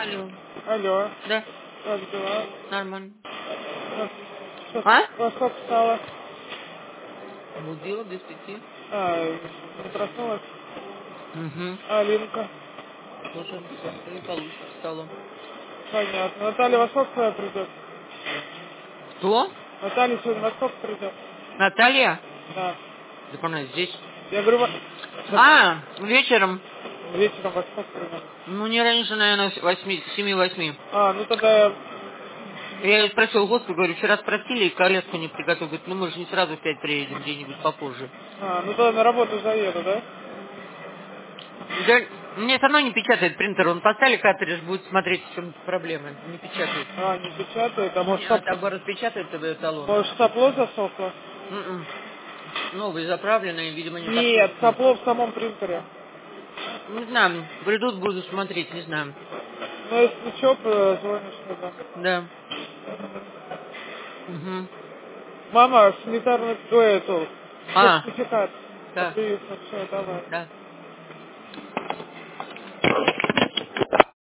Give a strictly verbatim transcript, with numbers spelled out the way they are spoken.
Алло. Алло. Да. Как дела? Нормально. Что А? во сколько встала? Будила без пяти. А, не проснулась? Угу. А, Линка? Тоже не получше встала. Понятно. Наталья во сколько твоя придет? Кто? Наталья сегодня во сколько придет? Наталья? Да. Так она здесь. Я говорю, во- А, вечером. вечером во сколько придет? Ну, не раньше, наверное, восьми, семи-восьми. А, ну тогда я... Я ее спросил, господи, говорю, вчера спросили, и коляску не приготовил. Говорит, ну мы же не сразу в пять приедем, где-нибудь попозже. А, ну тогда на работу заеду, да? Да, мне все равно не печатает принтер. Он поставили картридж, будет смотреть, в чем проблема. Не печатает. А, не печатает, а может, А соп... так бы распечатает тебе талон. может сопло засохло? М-м. Новый, заправленный, видимо, не Нет, подходит. сопло в самом принтере. Не знаю, придут, буду смотреть, не знаю. Ну, если что, позвонишь тогда. Да. Угу. Мама, санитарный, ой, эту, А, сертификат. да, Привет, все, давай. да.